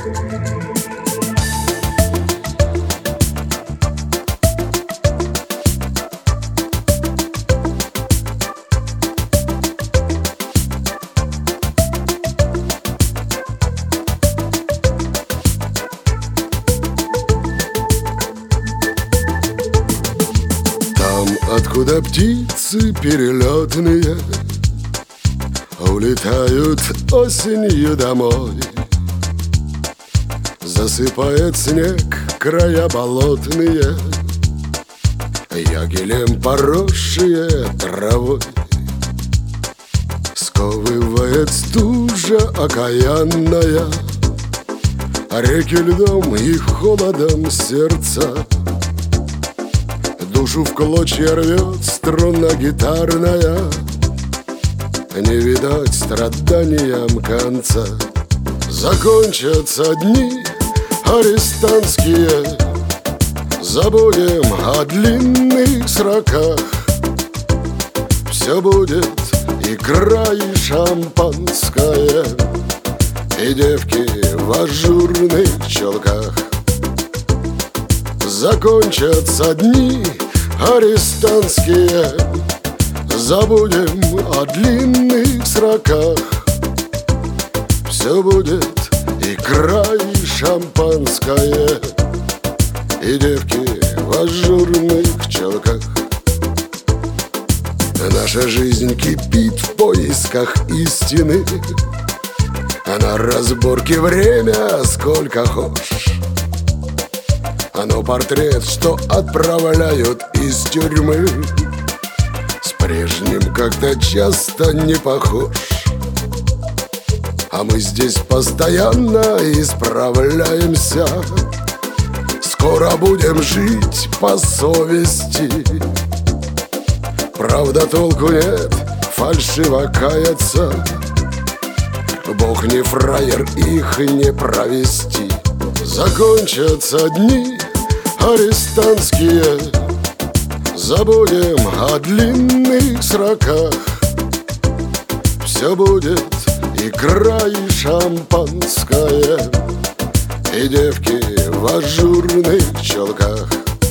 Откуда птицы перелетные улетают осенью домой, засыпает снег края болотные, ягелем поросшие травой. Сковывает стужа окаянная, реки льдом и холодом сердца. Душу в клочья рвет струна гитарная, не видать страданиям конца. Закончатся дни арестантские, забудем о длинных сроках. Все будет икра и шампанское, и девки в ажурных челках. Закончатся дни арестантские, забудем о длинных сроках. Все будет икра и шампанское, и девки в ажурных челках. Наша жизнь кипит в поисках истины, а на разборке время сколько хошь. Оно портрет, что отправляют из тюрьмы, с прежним как-то часто не похож. А мы здесь постоянно исправляемся, скоро будем жить по совести. Правда, толку нет фальшиво каяться, Бог не фраер, их не провести. Закончатся дни арестантские, забудем о длинных сроках. Все будет икра и шампанское, и девки в ажурных челках.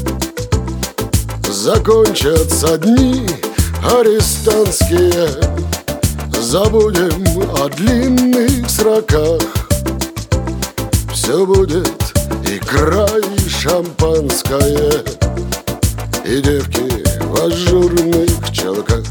Закончатся дни арестантские, забудем о длинных сроках. Все будет икра и шампанское, и девки в ажурных челках.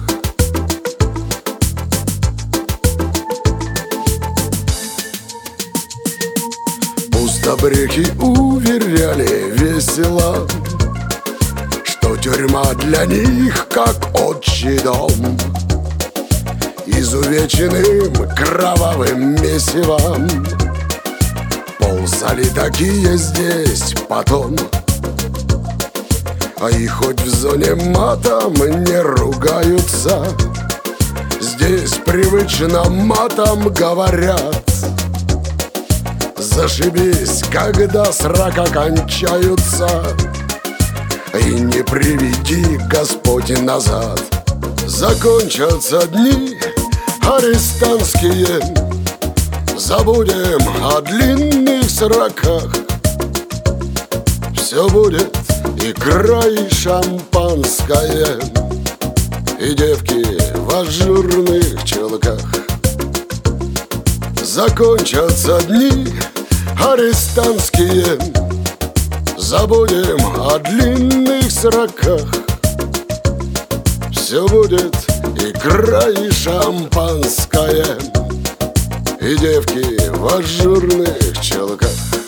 Пустобреки уверяли весело, что тюрьма для них как отчий дом, изувеченным кровавым месивом. Ползали такие здесь потом, а и хоть в зоне матом не ругаются, здесь привычно матом говорят. Зашибись, когда срока кончаются, и не приведи Господь назад. Закончатся дни арестантские, забудем о длинных сроках. Все будет икра и шампанское, и девки в ажурных челках. Закончатся дни арестантские, забудем о длинных сроках. Все будет икра и шампанское, и девки в ажурных челках.